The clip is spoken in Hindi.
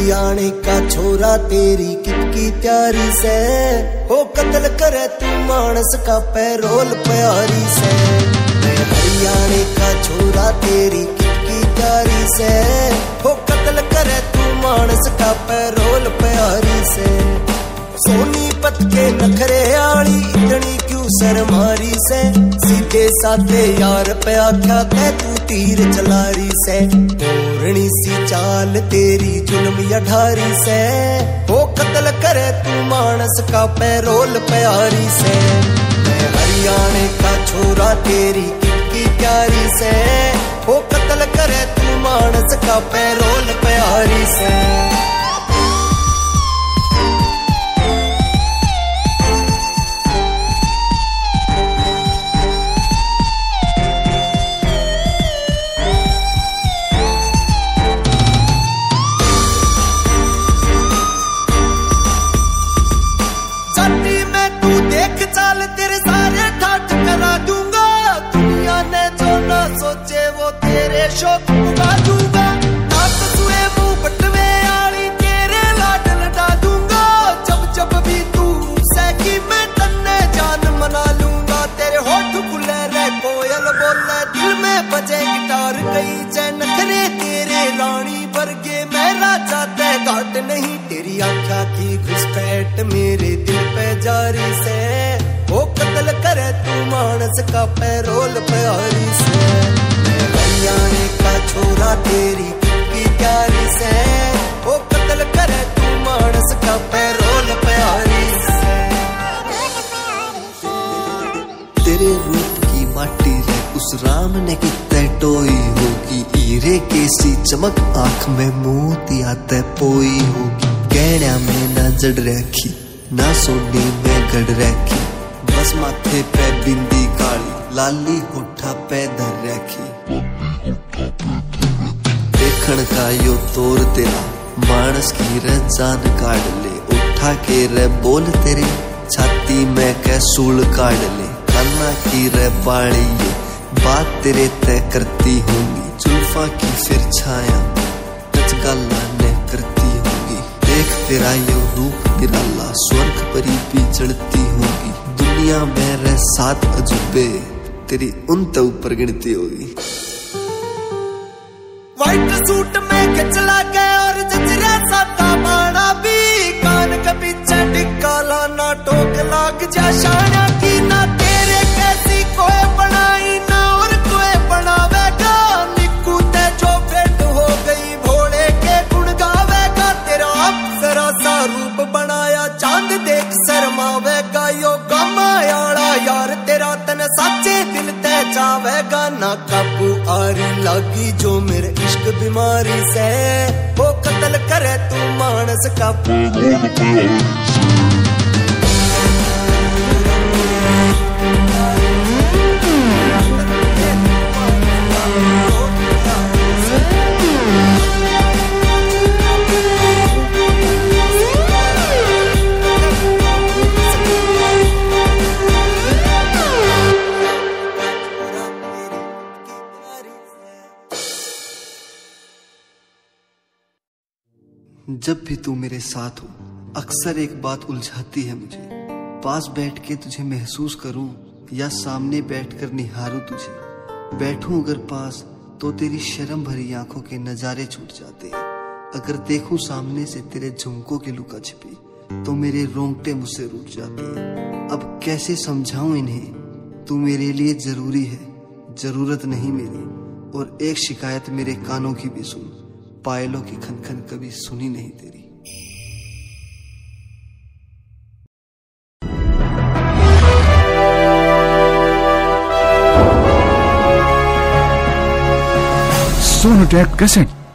हरियाणे का छोरा तेरी कितकी प्यारी से, हो कत्ल करे तू मानस का पैरोल प्यारी से। मैं हरियाणे का छोरा तेरी कितकी प्यारी से, हो कत्ल करे तू मानस का पैरोल प्यारी से। सोनीपत के नखरे आली इतनी क्यों शर्मारी से, सीधे साधे यार पे आख्या कै तू तीर चलारी से। ओरणी सी चाल तेरी जुल्म या ढारी से, हो कत्ल करे तू मानस का पैरोल प्यारी से। मैं हरियाणे का छोरा तेरी कितकी प्यारी से, हो कत्ल करे तू मानस का पैरोल प्यारी से। शौक उगा दूंगा नाक सुए मुंह बटवे आली तेरे लाड लड़ा दूंगा। जब जब भी तू सैकी मैं तन्ने जान मना लूंगा। तेरे होठ खुले रह कोयल बोले दिल में बजे गिटार कई चैन करे तेरे रानी वर्गे मैं राजा ते घाट नहीं। तेरी आँखा की घुसपैठ मेरे दिल पे जारी से, वो कत्ल करे तू मानस का पैरोल प्यारी से। हरियाणे का छोरा तेरी कितकी प्यारी से, वो कत्ल करे तू मानस का पैरोल प्यारी से। तेरे रूप की माटी रे उस राम ने कितने टोई होगी। हीरे कैसी चमक आंख में मोतिया ते पोई होगी। गहना में ना जड़ रखी ना सोनी में गड़ रखी, बस माथे पे बिंदी काली लाली होठा पे धर रखी। देखण का यो तोर तेरा मानस की रे जान काट ले। उठा के रे बोल तेरे छाती में कै सूल काट ले। कान्ना की रे बाड़ी ये बात तेरे तय करती होंगी। जुल्फा की फिर छाया टच गाला ने करती होंगी। देख तेरा यो रूप निराला स्वर्ग परी भी चढ़ती होगी। दुनिया में रे 7 अजूबे तेरी उन तो ऊपर गिनती होगी। व्हाइट सूट में खिंचला गया और जजरा सादा बाड़ा भी। कान के पीछे टिक्का लाना टोक लाग जा शाना की। ना तेरे कैसी कोई बनाई ना और कोई बनावेगा। निकू ते जो भेंट हो गई भोले के गुण गावेगा। तेरा अप्सरा सा रूप बनाया चांद देख शर्मावेगा। यो गमायाड़ा यार तेरा तन साचे दिल ते जावेगा। ना काबू आरी लागी जो मेरे इश्क बीमारी से, वो कत्ल करे तू मानस का पैरोल प्यारी से। जब भी तू मेरे साथ हो अक्सर एक बात उलझाती है मुझे। पास बैठ के तुझे महसूस करूं या सामने बैठकर निहारूं तुझे। बैठूं अगर पास तो तेरी शर्म भरी आंखों के नजारे छूट जाते हैं। अगर देखूं सामने से तेरे झुमकों की लुका छिपी तो मेरे रोंगटे मुझसे रूठ जाते हैं। अब कैसे समझाऊं इन्हें, तू मेरे लिए जरूरी है, जरूरत नहीं मेरी। और एक शिकायत मेरे कानों की भी सुन, पायलों की खनखन कभी सुनी नहीं तेरी। Sonotek cassette.